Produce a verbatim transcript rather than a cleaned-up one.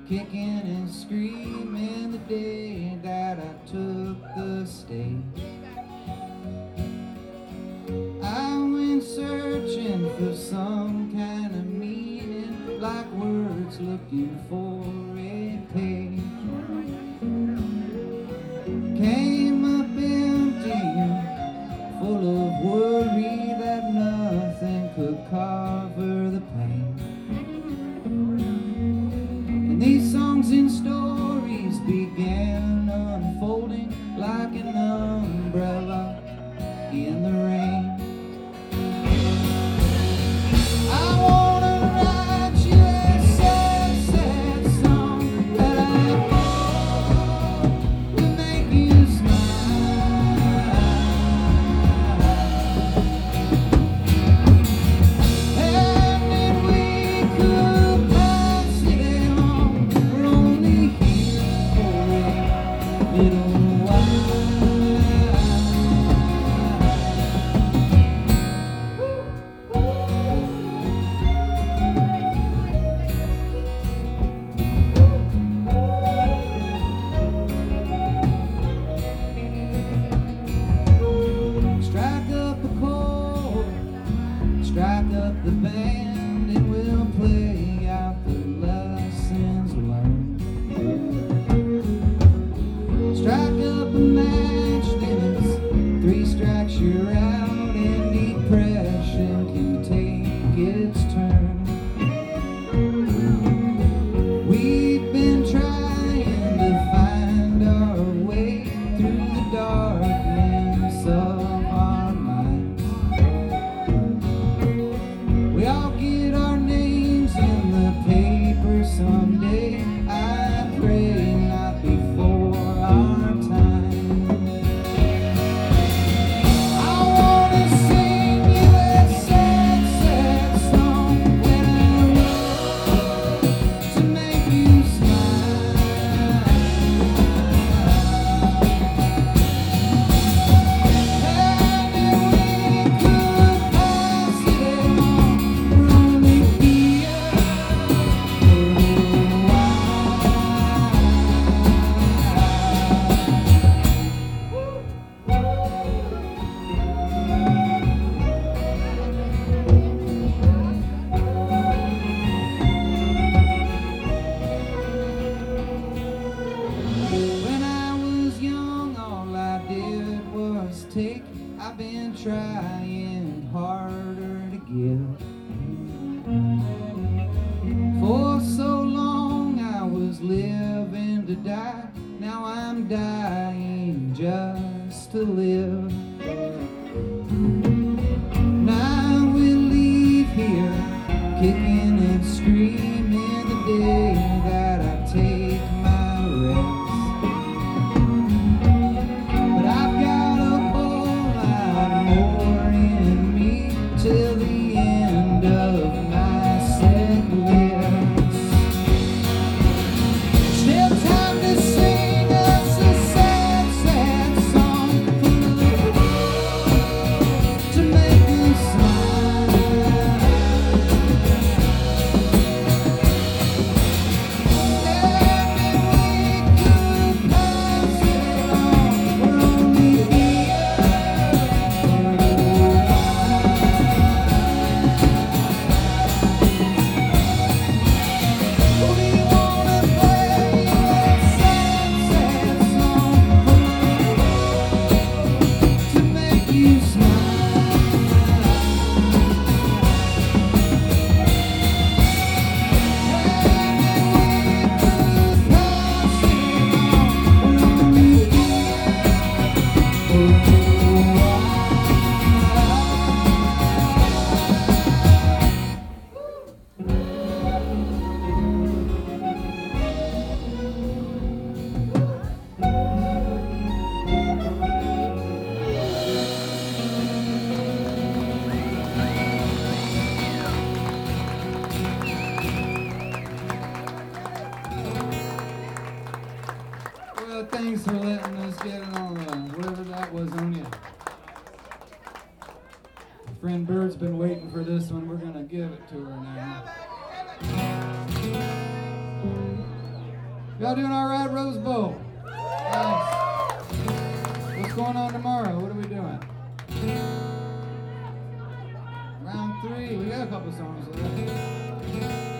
kicking and screaming the day that I took the stage. I went searching for some kind of meaning, like words looking for a page. Came up empty and full of worry that nothing could cover the pain. And these songs and stories began unfolding like an umbrella in the rain. I wanna write you a sad, sad song that I know will make you smile. And if we could pass it along, we're only here for a little while. Strike up a chord, strike up the band, and we'll play out the lessons learned. Strike up a match, then it's three strikes you're out, and depression can take its turn. We've been trying to find our way through the darkness of our minds. We all get our names in the paper someday. I pray not before our time. I wanna sing you a sad, sad song that I wrote to make you smile. And if we could pass it along, we're only here for a little while. When I was young, all I did was take. I've been trying harder to give. For so long I was living to die. Now I'm dying just to live. Now we'll leave here kicking and screaming the day that I take my rest. But I've got a whole lot more in me till the end of my set list. Still time to sing us a sad, sad song to make us smile. Thanks for letting us get it on uh, whatever that was on you. Friend Bird's been waiting for this one. We're gonna give it to her now. Y'all doing all right, Rose Bowl? Nice. What's going on tomorrow? What are we doing? Round three. We got a couple songs left.